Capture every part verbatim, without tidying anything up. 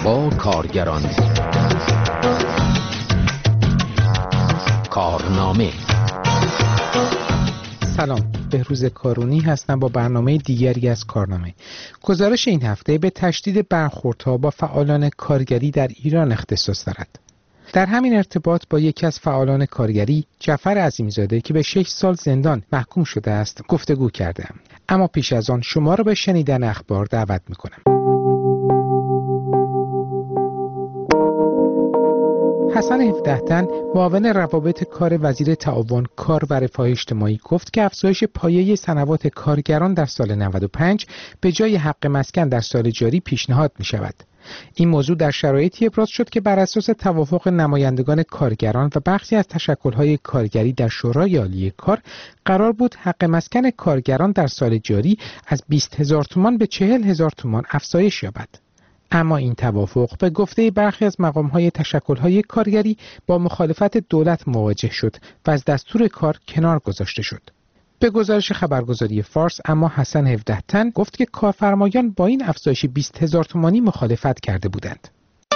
با کارگران. کارنامه. سلام، بهروز کارونی هستم با برنامه دیگری از کارنامه. گزارش این هفته به تشدید برخوردها با فعالان کارگری در ایران اختصاص دارد. در همین ارتباط با یکی از فعالان کارگری، جعفر عظیمی‌زاده که به شش سال زندان محکوم شده است، گفتگو کردم. اما پیش از آن شما را به شنیدن اخبار دعوت می‌کنم. حسن هفده تن، معاون روابط کار وزیر تعاون کار و رفاه اجتماعی گفت که افزایش پایه صنوات کارگران در سال نود و پنج به جای حق مسکن در سال جاری پیشنهاد می شود. این موضوع در شرایطی ابراز شد که بر اساس توافق نمایندگان کارگران و بخشی از تشکل‌های کارگری در شورای عالی کار قرار بود حق مسکن کارگران در سال جاری از بیست هزار تومان به چهل هزار تومان افزایش یابد. اما این توافق به گفته برخی از مقام‌های تشکل‌های کارگری با مخالفت دولت مواجه شد و از دستور کار کنار گذاشته شد. به گزارش خبرگزاری فارس، اما حسن هفده تن گفت که کارفرمایان با این افزایش بیست هزار تومانی مخالفت کرده بودند.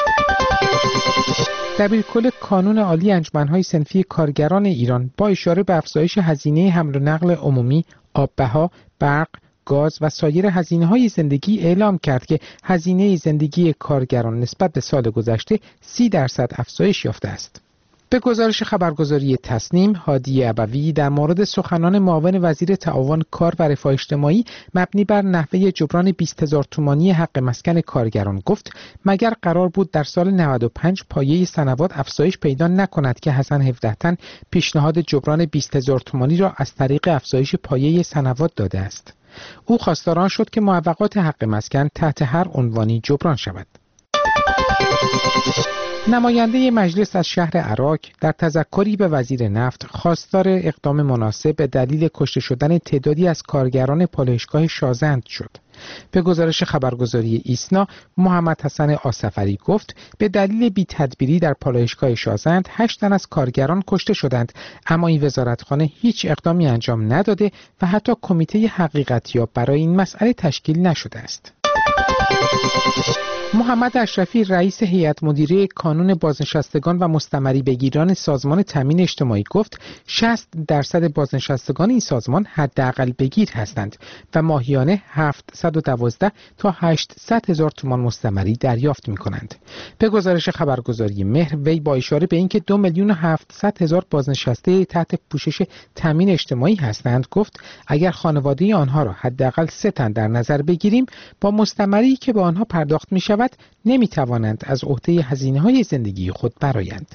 دبیرکل کانون عالی انجمن‌های صنفی کارگران ایران با اشاره به افزایش هزینه حمل و نقل عمومی، آب‌بها، برق، گاز و سایر هزینه‌های زندگی اعلام کرد که هزینه زندگی کارگران نسبت به سال گذشته سی درصد افزایش یافته است. به گزارش خبرگزاری تصنیم، هادی ابوی در مورد سخنان معاون وزیر تعاون کار و رفاه اجتماعی مبنی بر نحوه جبران بیست هزار تومانی حق مسکن کارگران گفت مگر قرار بود در سال نود و پنج پایه صنوات افزایش پیدا نکند که حسن هفده تن پیشنهاد جبران بیست هزار تومانی را از طریق افزایش پایه صنوات داده است. او خواستار آن شد که معوقات حق مسکن تحت هر عنوانی جبران شود. نماینده مجلس از شهر عراق در تذکری به وزیر نفت خواستار اقدام مناسب به دلیل کشته شدن تعدادی از کارگران پالایشگاه شازند شد. به گزارش خبرگزاری ایسنا، محمد حسن آصفری گفت به دلیل بی‌تدبیری در پالایشگاه شازند هشت تن از کارگران کشته شدند، اما این وزارتخانه هیچ اقدامی انجام نداده و حتی کمیته حقیقتیاب برای این مسئله تشکیل نشده است. محمد اشرفی رئیس هیئت مدیره کانون بازنشستگان و مستمری بگیران سازمان تامین اجتماعی گفت شصت درصد بازنشستگان این سازمان حداقل بگیر هستند و ماهیانه هفتصد و دوازده تا هشتصد هزار تومان مستمری دریافت می کنند. به گزارش خبرگزاری مهر، وی با اشاره به اینکه دو میلیون و هفتصد هزار بازنشسته تحت پوشش تامین اجتماعی هستند گفت اگر خانواده آنها را حداقل سه تن در نظر بگیریم با مستمری که به آنها پرداخت می شود نمی توانند از عهده هزینه های زندگی خود برآیند.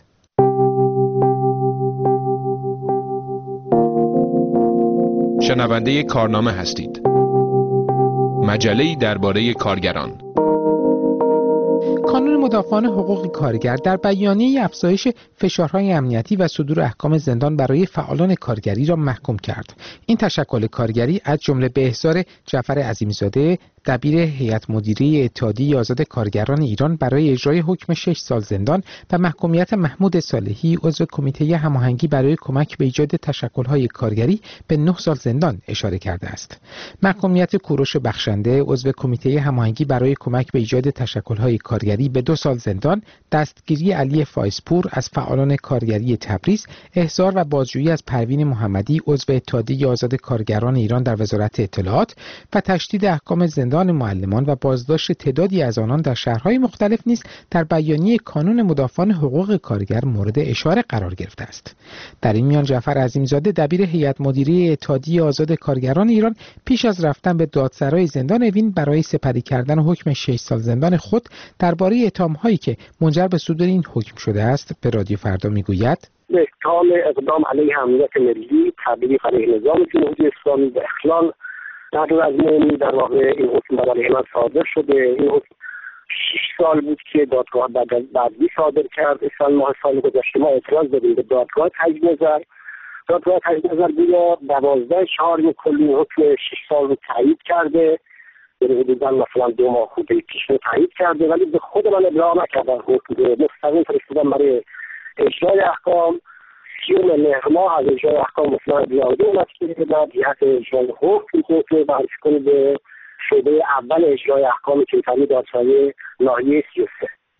شنونده کارنامه هستید. مجله‌ای درباره کارگران. کانون مدافعان حقوق کارگر در بیانیه افزایش فشارهای امنیتی و صدور احکام زندان برای فعالان کارگری را محکوم کرد. این تشکل کارگری از جمله به احضار جعفر عظیمی‌زاده، دبیر هیئت مدیره اتحادیه آزاد کارگران ایران برای اجرای حکم شش سال زندان و محکومیت محمود صالحی عضو کمیته هماهنگی برای کمک به ایجاد تشکل‌های کارگری به نه سال زندان اشاره کرده است. محکومیت کوروش بخشنده عضو کمیته هماهنگی برای کمک به ایجاد تشکل‌های کارگری به دو سال زندان، دستگیری علی فایزپور از فعالان کارگری تبریز، احضار و بازجویی از پروین محمدی عضو اتحادیه آزاد کارگران ایران در وزارت اطلاعات و تشدید احکام زندان معلمان و بازداشت تعدادی از آنان در شهرهای مختلف نیز در بیانیه کانون مدافعان حقوق کارگر مورد اشاره قرار گرفته است. در این میان جعفر عظیمی‌زاده دبیر هیئت مدیره اتحادیه آزاد کارگران ایران پیش از رفتن به دادسرای زندان اوین برای سپری کردن حکم شش سال زندان خود درباره اتهام‌هایی که منجر به صدور این حکم شده است به رادیو فردا میگوید: به اتهام اقدام علیه امنیت ملی، تبلیغ علیه نظام جمهوری اسلامی و اخلال در مضمون در واقع این حکم بر علیه من صادر شده. این حکم شش سال بود که دادگاه بعدی صادر کرد. سال ماه سال گذشته ما اعتراض دادیم به دادگاه تجدید نظر. دادگاه تجدید نظر گویا دوازده چهار کلی حکم شش سال رو تایید کرده، یعنی حدوداً مثلا دو ماه خورده پیش رو تایید کرده، ولی به خود من ابلاغ نکردن. حکم مستقیم فرستادن برای اجرای احکام. سیوم مهر ماه از اجرای احکام مثلا بیاده اومد که در جهت اجرای حکم که بررسی کنه به شعبه اول اجرای احکام کیفری دادسرای ناحیه سی و سه.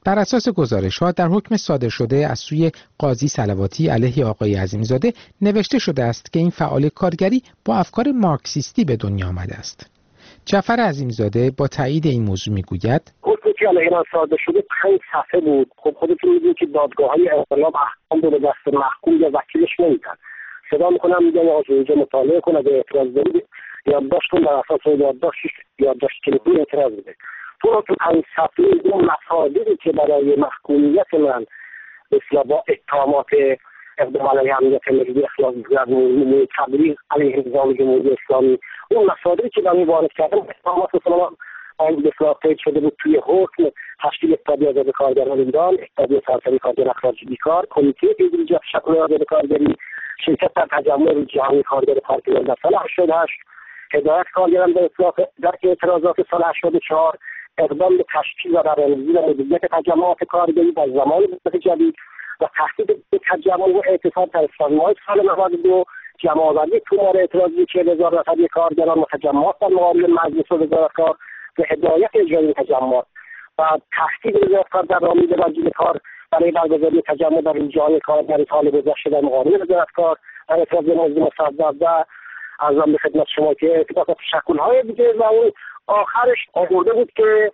بر اساس گزارش‌ها در حکم صادر شده از سوی قاضی صلواتی علیه آقای عظیمی‌زاده نوشته شده است که این فعال کارگری با افکار مارکسیستی به دنیا آمده است. جعفر عظیمی‌زاده با تایید این موضوع میگوید حکمی که علیه من صادر شده پنج صفحه بود. خب خودتون می‌دونید که دادگاه‌های انقلاب احکام رو به دست محکوم یا وکیلش نمیدن. صدا میکنم میگن آقا اینجا مطالعه کن، اگه اعتراض دارید یادداشت کن، بر اساس یادداشت یادداشت کلیدی اعتراض بده. تو تو پنج صفحه اون مصادیقی که برای محکومیت من به اصطلاح با اتهامات اقدام علیه امنیت ملی، اخلاق زیرزمینی، تبلیغ علیه نظام جمهوری اسلامی، اون مصادیقی که برای وارد کردن اتهامات مثلا آن به اصطلاح قید شده بود توی حکم تشکیل اتحادیه آزاد کارگران ایران، اتحادیه سراسری کارگر اخراج بیکار، کمیته پیگیری تشکل آزاد کارگری، شرکت در تجمع جهانی کارگر پارتیزان در سال هشتاد و هشت، هدایت کارگران به اصلاح در اعتراضات سال هشتاد و چهار، اقدام به تشکیل و برنامه‌ریزی و مدیریت تجمعات کارگری در زمان دولت جدید و تهدید به تجمع و اعتصاب در سال‌های سال نود و دو، جمع‌آوری تومار اعتراضی چهل هزار نفری کارگران و تجمعات در مقابل مجلس وزارت کار و هدایت اجرای تجمعات و تهدید وزارت کار در رامی وزیر کار برای برگزاری تجمع در روزهای کارگر سال گذشته در مقابل وزارت کار در اعتراض موضوع مصدق و ارزم به خدمت شما که اتفاق تشکل‌های دیگه و اون آخرش آورده بود که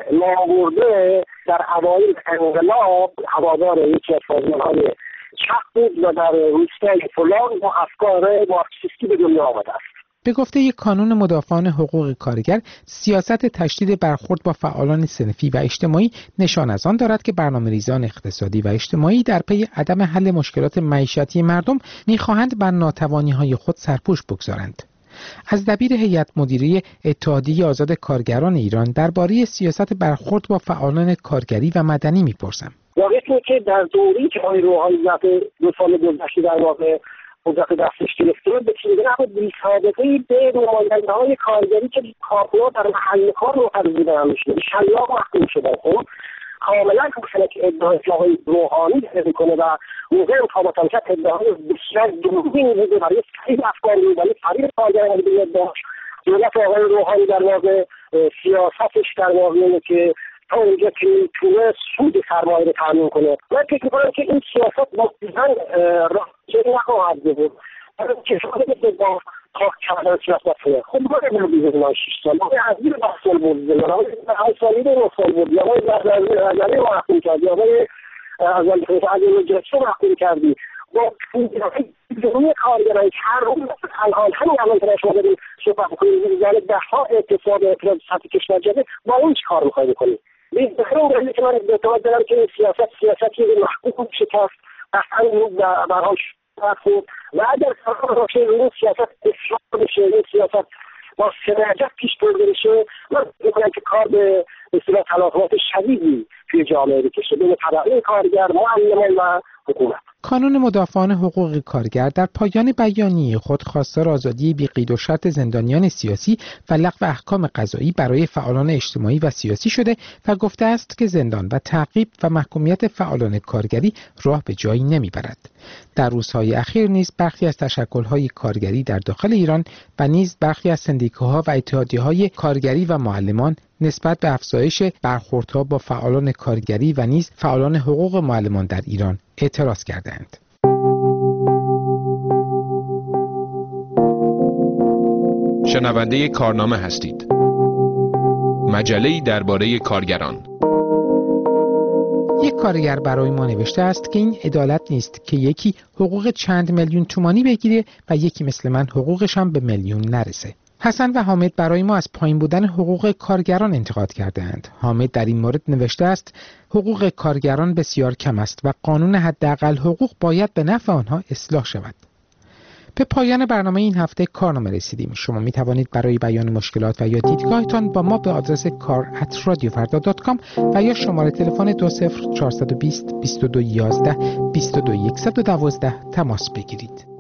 نامبرده در اوایل انقلاب هوادار یکی از سازمان‌های چپ بود و در روستای فلان با افکار مارکسیستی به دنیا آمده است. به گفته یک کانون مدافعان حقوق کارگر، سیاست تشدید برخورد با فعالان صنفی و اجتماعی نشان از آن دارد که برنامه‌ریزان اقتصادی و اجتماعی در پی عدم حل مشکلات معیشتی مردم می‌خواهند بر ناتوانی‌های خود سرپوش بگذارند. از دبیر هیئت مدیره اتحادیه آزاد کارگران ایران درباره سیاست برخورد با فعالان کارگری و مدنی می‌پرسم. واقعیه که در دوری که آقای روحانی ذات دو سال گذشته در واقع قدرت دستش گرفته به چیزی نبود بی‌سابقه‌ای به نماینده‌های کارگری که کارکنان در محل کار معترض بودن میشن شلاق محکوم شدن. خب کاملا روشنه که ادعای آقای روحانی میکنه و موقع انتخابات هم ادعای بسیار دروغین بوده برای فریب افکار رو برای فریب کارگران رو داشت. دولت آقای روحانی در واقع سیاستش در واقع که تا اونجا که میتونه سود سرمایه رو تامین کنه. من فکر میکنم که این سیاست واقعا راهجویی نخواهد بود. برای کشوری که با کار کردن سیاست کنه. خب ما نمیدونم بیزنی ما شیش سال ما از زیر ده سال بود زمان های هشت سالی ده نه سال بود یا های زرزنی رو محکوم کردی یا های از علیه جرسو محکوم کردی با جمعی کارگرانی که هر روز الان همین الان که شما داریم صحبت میکنیم زنه ده ها اقتصاد اعتراض سطح کشور جده با اون چی کار میخواهی بکنیم؟ بخیر اون دلیلی که من اعتماد دارم که این سیاست سیاستی محکوم شکست قطعا این در حال شکست بود و اگر کار باشه این سیاست اصلاح بشه این سیاست با سنجت پیش برده بشه من میکنم که کار به اصطلاح تلاطمات شدیدی توی جامعه بکشه بین طبقه کارگر، معلمان و حکومت. کانون مدافعان حقوق کارگر در پایان بیانیه خود خواستار آزادی بی قید و شرط زندانیان سیاسی و لغو احکام قضایی برای فعالان اجتماعی و سیاسی شده و گفته است که زندان و تعقیب و محکومیت فعالان کارگری راه به جایی نمیبرد. در روزهای اخیر نیز برخی از تشکل‌های کارگری در داخل ایران و نیز برخی از سندیکاها و اتحادیه‌های کارگری و معلمان نسبت به افزایش برخوردها با فعالان کارگری و نیز فعالان حقوق معلمان در ایران اعتراض کردند. شنونده کارنامه هستید. مجله‌ای درباره کارگران. یک کارگر برای ما نوشته است که این عدالت نیست که یکی حقوق چند میلیون تومانی بگیره و یکی مثل من حقوقش هم به میلیون نرسه. حسن و حامد برای ما از پایین بودن حقوق کارگران انتقاد کرده‌اند. حامد در این مورد نوشته است حقوق کارگران بسیار کم است و قانون حداقل حقوق باید به نفع آنها اصلاح شود. به پایان برنامه این هفته کارنامه رسیدیم. شما می توانید برای بیان مشکلات و یا دیدگاهتان با ما به آدرس کار ات رادیو فردا دات کام و یا شماره تلفن دو صفر چهار دو صفر بیست بیست و دو یازده بیست و دو صفر یک یک دو تماس بگیرید.